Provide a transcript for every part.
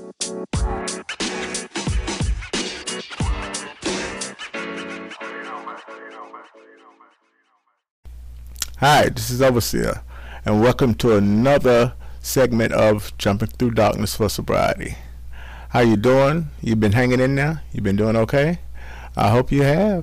Hi, this is Overseer, and welcome to another segment of Jumping Through Darkness for Sobriety. How you doing? You been hanging in there? You been doing okay? I hope you have.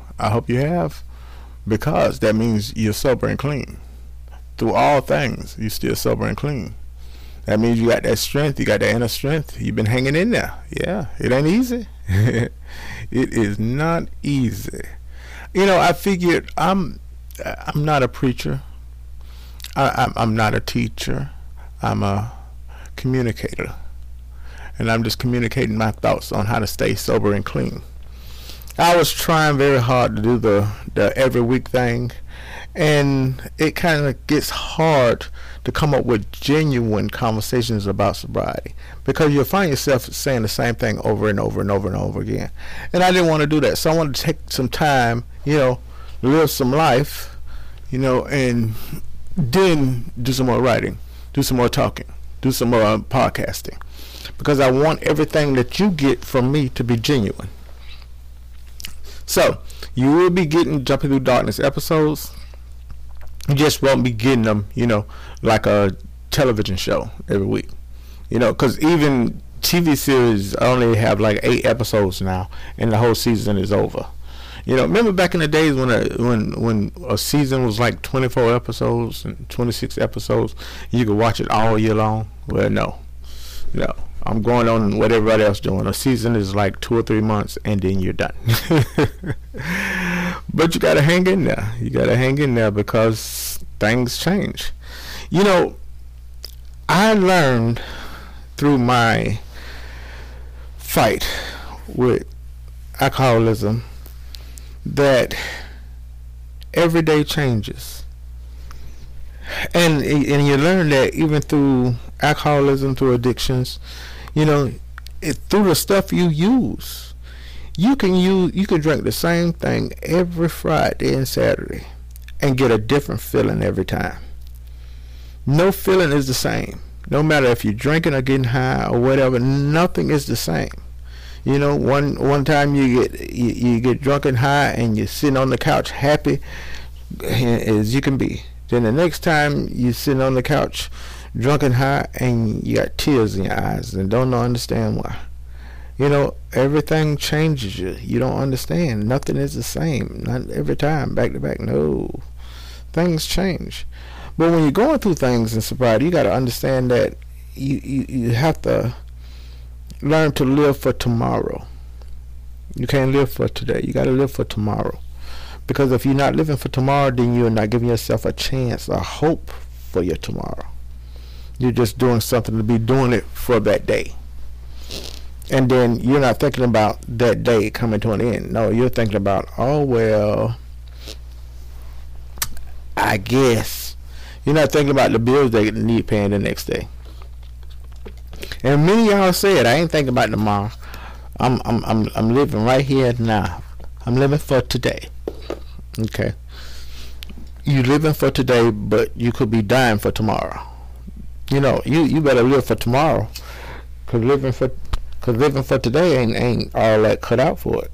Because that means you're sober and clean. Through all things, you're still sober and clean. That means you got that strength, you got that inner strength. You've been hanging in there. Yeah, it ain't easy. It is not easy. I figured I'm not a preacher. I'm not a teacher. I'm a communicator. And I'm just communicating my thoughts on how to stay sober and clean. I was trying very hard to do the every week thing, and it kind of gets hard to come up with genuine conversations about sobriety, because you'll find yourself saying the same thing over and over and over and over again. And I didn't want to do that, so I wanted to take some time, live some life, and then do some more writing, do some more talking, do some more podcasting, because I want everything that you get from me to be genuine. So you will be getting Jumping Through Darkness episodes. You just won't be getting them, like a television show every week. Because even TV series only have like 8 episodes now, and the whole season is over. Remember back in the days when a season was like 24 episodes and 26 episodes, you could watch it all year long? Well, no. I'm going on what everybody else doing. A season is like 2 or 3 months, and then you're done. But you gotta hang in there. You gotta hang in there because things change. I learned through my fight with alcoholism that every day changes. And you learn that even through alcoholism, through addictions, through the stuff you use. You can drink the same thing every Friday and Saturday and get a different feeling every time. No feeling is the same. No matter if you're drinking or getting high or whatever, nothing is the same. One time you get drunk and high and you're sitting on the couch happy as you can be. Then the next time you're sitting on the couch drunk and high and you got tears in your eyes and don't understand why. Everything changes you. You don't understand. Nothing is the same. Not every time, back to back. No. Things change. But when you're going through things in sobriety, you got to understand that you have to learn to live for tomorrow. You can't live for today. You got to live for tomorrow. Because if you're not living for tomorrow, then you're not giving yourself a chance, a hope for your tomorrow. You're just doing something to be doing it for that day. And then you're not thinking about that day coming to an end. No, you're thinking about, oh, well, I guess. You're not thinking about the bills they need paying the next day. And many of y'all said, I ain't thinking about tomorrow. I'm living right here now. I'm living for today. Okay. You living for today, but you could be dying for tomorrow. You better live for tomorrow, cause living for today ain't all that cut out for it.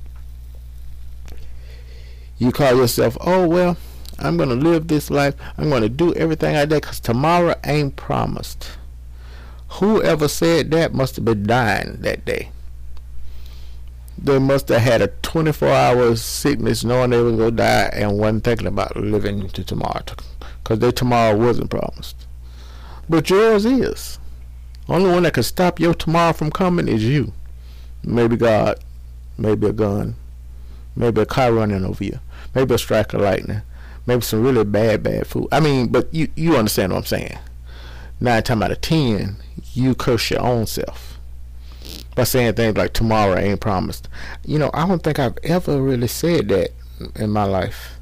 You call yourself, oh well, I'm gonna live this life. I'm gonna do everything I did, cause tomorrow ain't promised. Whoever said that must have been dying that day. They must have had a 24-hour sickness knowing they were going to die and wasn't thinking about living to tomorrow, because their tomorrow wasn't promised. But yours is. Only one that can stop your tomorrow from coming is you. Maybe God, maybe a gun, maybe a car running over you, maybe a strike of lightning, maybe some really bad food. But you understand what I'm saying. 9 times out of 10, you curse your own self by saying things like tomorrow ain't promised. I don't think I've ever really said that in my life.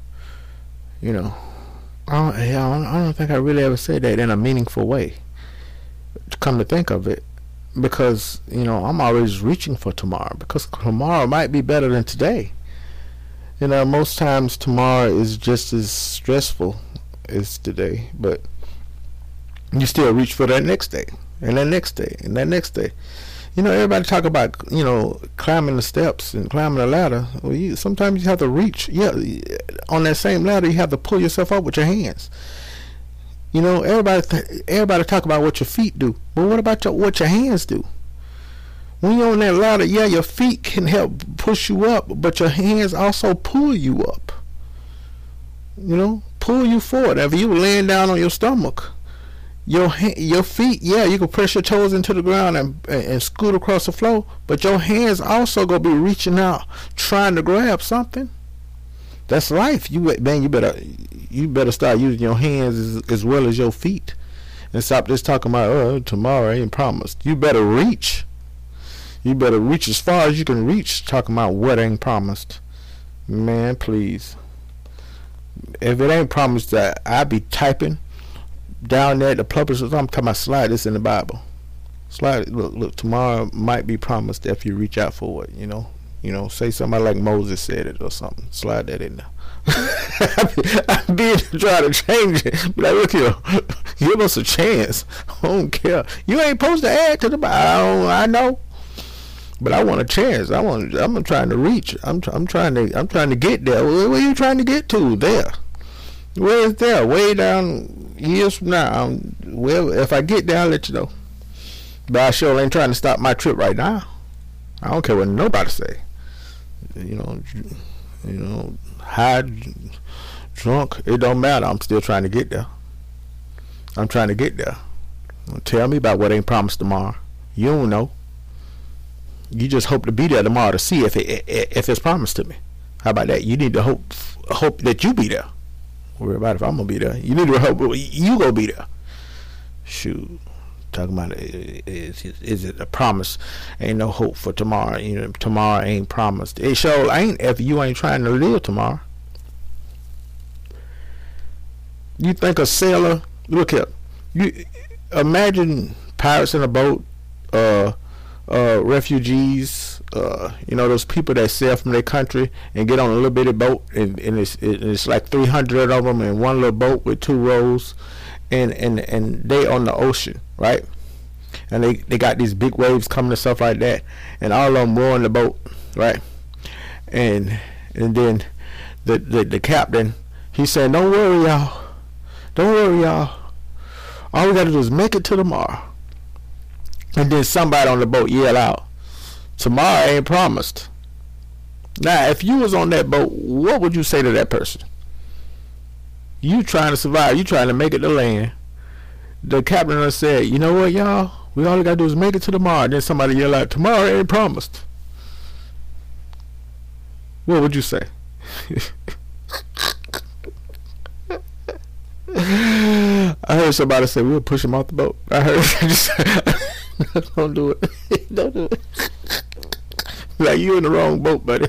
I don't think I really ever said that in a meaningful way, to come to think of it, because I'm always reaching for tomorrow, because tomorrow might be better than today. Most times tomorrow is just as stressful as today, but you still reach for that next day. and that next day, and that next day. You know, everybody talk about, you know, climbing the steps and climbing the ladder. Well, sometimes you have to reach. Yeah, on that same ladder, you have to pull yourself up with your hands. You know, everybody talk about what your feet do, but what about what your hands do? When you're on that ladder, yeah, your feet can help push you up, but your hands also pull you up. You know, pull you forward. If you laying down on your stomach, your feet, yeah, you can press your toes into the ground and scoot across the floor, but your hands also gonna be reaching out, trying to grab something. That's life. You better start using your hands as well as your feet, and stop just talking about tomorrow ain't promised. You better reach. You better reach as far as you can reach. Talking about what ain't promised, man. Please, if it ain't promised, that I be typing down there at the publishers. I'm talking about slide this in the Bible. Slide it. Look. Tomorrow might be promised if you reach out for it. You know, say somebody like Moses said it or something. Slide that in there. I'm being trying to change it, but look here, give us a chance. I don't care. You ain't supposed to add to the Bible. I know, but I want a chance. I'm trying to reach. I'm trying to get there. Where are you trying to get to? There. Where is there? Way down years from now. Well, if I get there, I'll let you know. But I sure ain't trying to stop my trip right now. I don't care what nobody say. You know, high, drunk, it don't matter. I'm still trying to get there. I'm trying to get there. Tell me about what ain't promised tomorrow. You don't know. You just hope to be there tomorrow to see if it's promised to me. How about that? You need to hope that you be there. Worry about if I'm gonna be there. You need to hope you gonna be there. Shoot. Talking about is it a promise? Ain't no hope for tomorrow. You know, tomorrow ain't promised. It sure ain't if you ain't trying to live tomorrow. You think a sailor? Look here. You imagine pirates in a boat, refugees. You know, those people that sail from their country and get on a little bitty boat, and it's like 300 of them in one little boat with two rows. And they on the ocean, right? And they got these big waves coming and stuff like that, and all of them rowing the boat, right? And then the captain, he said, don't worry y'all, all we gotta do is make it to tomorrow. And then somebody on the boat yell out, tomorrow ain't promised. Now if you was on that boat, what would you say to that person? You trying to survive. You trying to make it to land. The captain said, you know what, y'all? We all gotta do is make it to tomorrow. Then somebody yell out, tomorrow ain't promised. What would you say? I heard somebody say, we'll push him off the boat. I heard. Don't do it. Don't do it. Like, you in the wrong boat, buddy.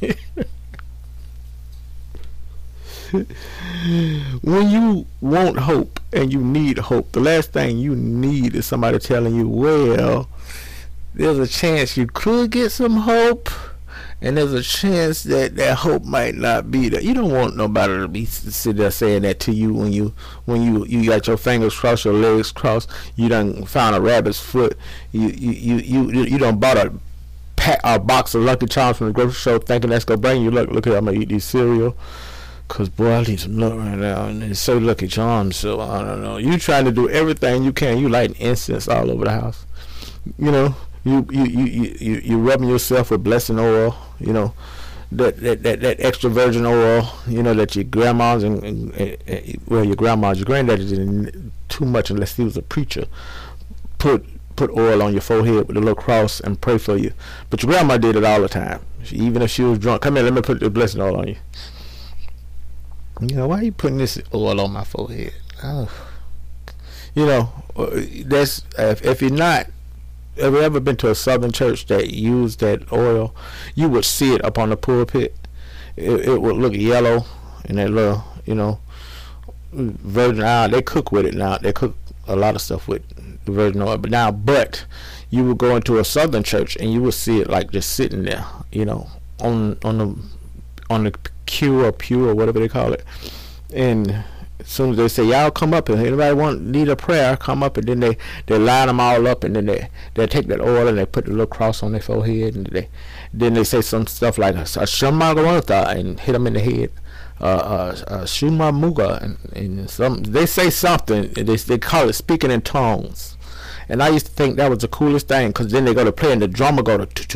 When you want hope and you need hope, the last thing you need is somebody telling you, well, there's a chance you could get some hope, and there's a chance that hope might not be there. You don't want nobody to be sit there saying that to you when you got your fingers crossed, your legs crossed, you done found a rabbit's foot, you done bought a box of Lucky Charms from the grocery store thinking that's gonna bring you luck. Look here, I'm gonna eat this cereal. Cause boy, I need some luck right now, and it's so Lucky Charms. So I don't know. You trying to do everything you can. You lighting incense all over the house. You know, you rubbing yourself with blessing oil. You know, that extra virgin oil. You know that your grandmas and your grandmas, your granddaddy didn't too much unless he was a preacher. Put oil on your forehead with a little cross and pray for you. But your grandma did it all the time. Even if she was drunk, come here, let me put the blessing oil on you. You know, why are you putting this oil on my forehead? Oh. You know, that's if you're not ever been to a southern church that used that oil, you would see it up on the pulpit. It would look yellow in that little, you know, virgin oil. They cook with it now. They cook a lot of stuff with the virgin oil. But you would go into a southern church and you would see it like just sitting there, you know, on the pew or whatever they call it, and As soon as they say, y'all come up, and anybody need a prayer, come up, and then they line them all up, and then they take that oil and they put the little cross on their forehead, and then they say some stuff like Shema Gawantha and hit them in the head, Shuma Muga, and some, they say something, they call it speaking in tongues. And I used to think that was the coolest thing, because then they go to play and the drummer go to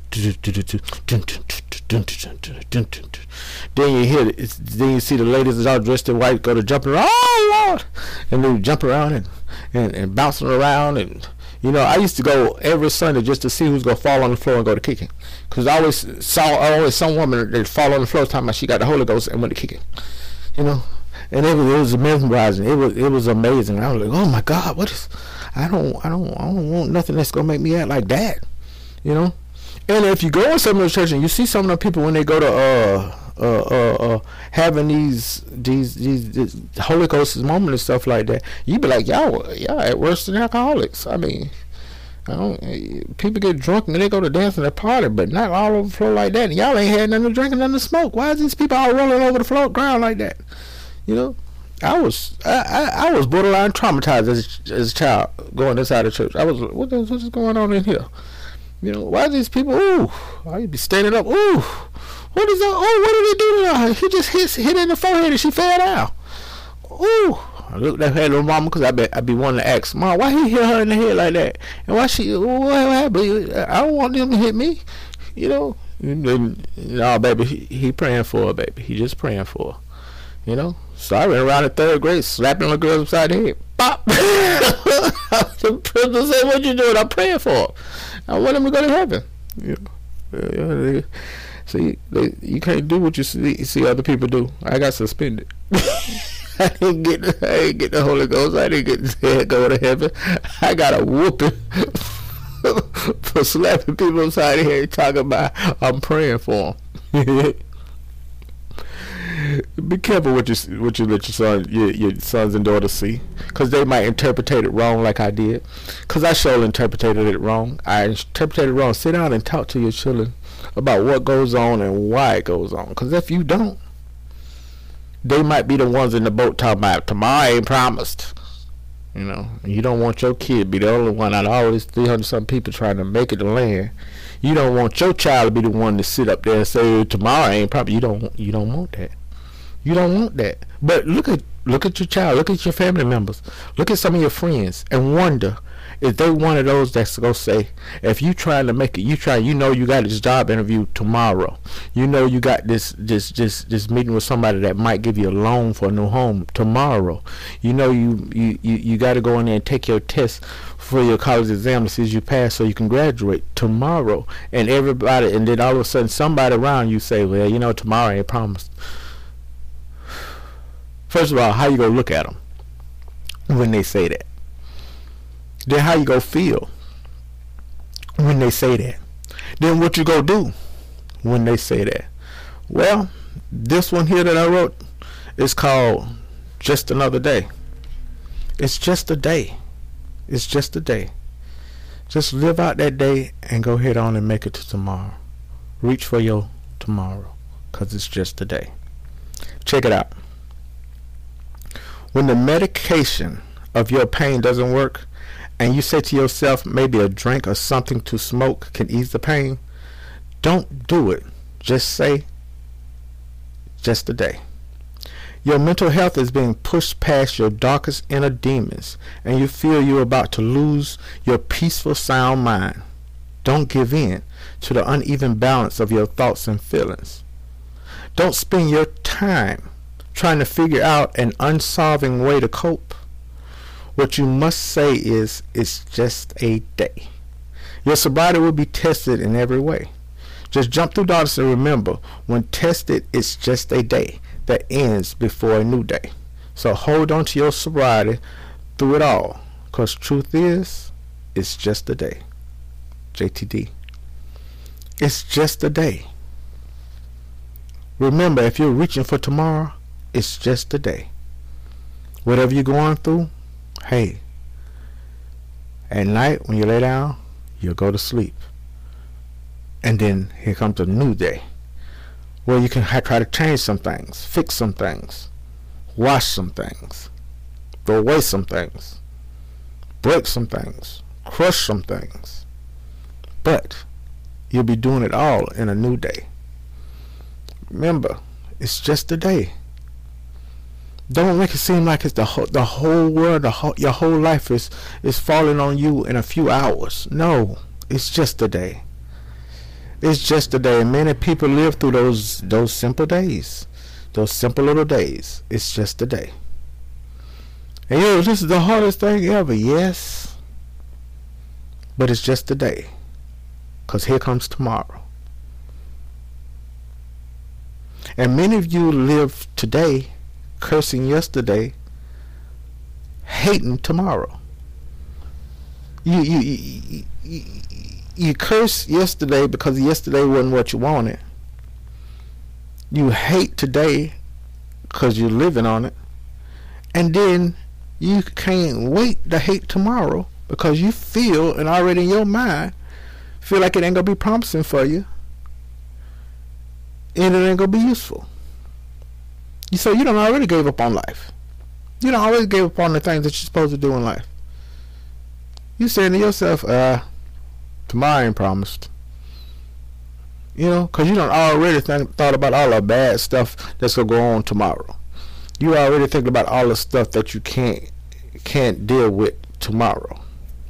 then you hear it, then you see the ladies all dressed in white go to jumping around, oh Lord, and they jump around and bouncing around. And you know, I used to go every Sunday just to see who's gonna fall on the floor and go to kicking, because I always saw some woman that fall on the floor talking about she got the Holy Ghost and went to kicking, you know. And it was mesmerizing. It was amazing. I was like, oh my God, what is? I don't want nothing that's gonna make me act like that, you know. And if you go in some of the church and you see some of the people when they go to having these Holy Ghost moment and stuff like that, you be like, y'all at worse than alcoholics. I mean, people get drunk and they go to dance in the party, but not all over the floor like that. And y'all ain't had nothing to drink and nothing to smoke. Why is these people all rolling over the floor ground like that? You know, I was borderline traumatized as a child going inside the church. I was, what's going on in here? You know, why are these people? Ooh, I'd be standing up. Ooh, what is that? Oh, what did he do to her? He just hit her in the forehead and she fell down. Ooh, I looked at her little mama, because I'd be wanting to ask, Mom, why he hit her in the head like that? And what happened? I don't want them to hit me. You know, no, baby, he praying for her, baby. He just praying for her. You know, so I ran around in 3rd grade slapping the girls upside the head. Pop! The prisoner said, what you doing? I'm praying for her. I want them to go to heaven. You know, see, you can't do what you see other people do. I got suspended. I didn't get the Holy Ghost. I didn't get go to heaven. I got a whooping for slapping people upside the head talking about I'm praying for them. Be careful what you let your sons and daughters see, because they might interpret it wrong like I did, because I surely interpreted it wrong. I interpreted it wrong. Sit down and talk to your children about what goes on and why it goes on, because if you don't, they might be the ones in the boat talking about tomorrow ain't promised. You know, you don't want your kid to be the only one out of all these 300-something people trying to make it to land. You don't want your child to be the one to sit up there and say tomorrow ain't promised. You don't want that. You don't want that. But look at your child. Look at your family members. Look at some of your friends and wonder if they one of those that's gonna say, if you trying to make it, you know you got this job interview tomorrow. You know you got this meeting with somebody that might give you a loan for a new home tomorrow. You know you got to go in there and take your test for your college exam to see if you pass so you can graduate tomorrow. And everybody, and then all of a sudden somebody around you say, well, you know, tomorrow ain't promised. First of all, how you gonna look at them when they say that? Then how you gonna feel when they say that? Then what you gonna do when they say that? Well, this one here that I wrote is called Just Another Day. It's just a day. It's just a day. Just live out that day and go head on and make it to tomorrow. Reach for your tomorrow, because it's just a day. Check it out. When the medication of your pain doesn't work, and you say to yourself, maybe a drink or something to smoke can ease the pain, don't do it. Just say, just a day. Your mental health is being pushed past your darkest inner demons, and you feel you're about to lose your peaceful, sound mind. Don't give in to the uneven balance of your thoughts and feelings. Don't spend your time trying to figure out an unsolving way to cope. What you must say is, it's just a day. Your sobriety will be tested in every way. Just jump through darkness and remember, when tested, it's just a day that ends before a new day. So hold on to your sobriety through it all, because truth is, it's just a day. JTD. It's just a day. Remember, if you're reaching for tomorrow, it's just a day. Whatever you're going through, hey, at night when you lay down, you'll go to sleep. And then here comes a new day, where you can try to change some things, fix some things. wash some things, throw away some things, break some things, crush some things. But you'll be doing it all in a new day. Remember, it's just a day. Don't make it seem like it's the whole world, your whole life is falling on you in a few hours. No, it's just a day. It's just a day. And many people live through those simple days, those simple little days. It's just a day. And this is the hardest thing ever. Yes, but it's just a day. 'Cause here comes tomorrow. And many of you live today cursing yesterday, hating tomorrow. You curse yesterday because yesterday wasn't what you wanted. You hate today because you're living on it. And then you can't wait to hate tomorrow because you feel, and already in your mind, feel like it ain't gonna be promising for you, and it ain't gonna be useful. So you done already gave up on life. You done already gave up on the things that you're supposed to do in life. You saying to yourself, tomorrow ain't promised. Because you done already thought about all the bad stuff that's gonna go on tomorrow. You already thinking about all the stuff that you can't deal with tomorrow.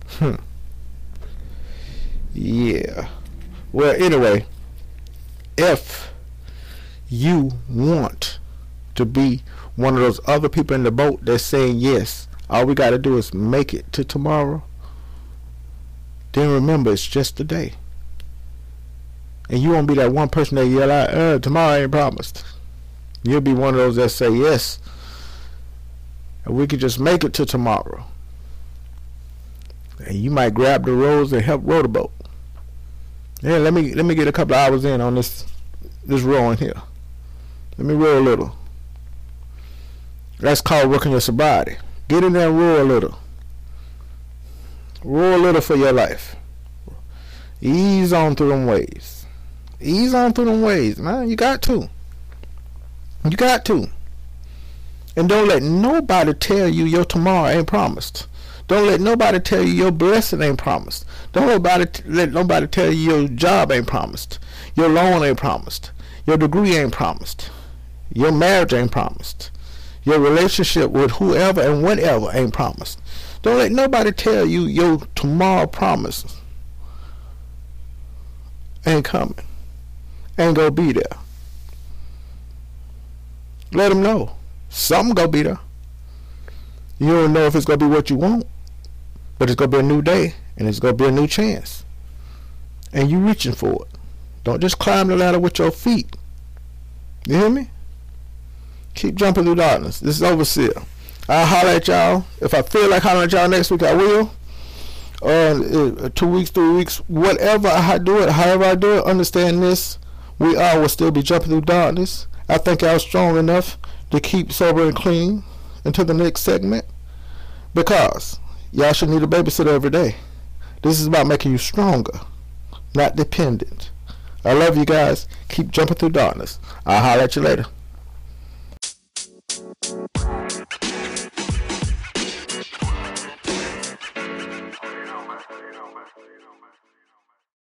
Yeah. Well, anyway, if you want to be one of those other people in the boat that's saying yes, all we got to do is make it to tomorrow, then remember, it's just a day. And you won't be that one person that yell out, tomorrow ain't promised. You'll be one of those that say yes, and we could just make it to tomorrow. And you might grab the rows and help row the boat. Yeah, let me get a couple of hours in on this rowing here. Let me row a little. That's called working your sobriety. Get in there and row a little. Row a little for your life. Ease on through them waves. Ease on through them waves, man. You got to. You got to. And don't let nobody tell you your tomorrow ain't promised. Don't let nobody tell you your blessing ain't promised. Don't let nobody tell you your job ain't promised. Your loan ain't promised. Your degree ain't promised. Your marriage ain't promised. Your relationship with whoever and whatever ain't promised. Don't let nobody tell you your tomorrow promise ain't coming. Ain't gonna be there. Let them know. Something gonna be there. You don't know if it's gonna be what you want, but it's gonna be a new day, and it's gonna be a new chance. And you reaching for it. Don't just climb the ladder with your feet. You hear me? Keep jumping through darkness. This is Overseer. I'll holler at y'all. If I feel like hollering at y'all next week, I will. 2 weeks, 3 weeks, whatever I do it, however I do it, understand this. We all will still be jumping through darkness. I think y'all strong enough to keep sober and clean until the next segment, because y'all should need a babysitter every day. This is about making you stronger, not dependent. I love you guys. Keep jumping through darkness. I'll holler at you later.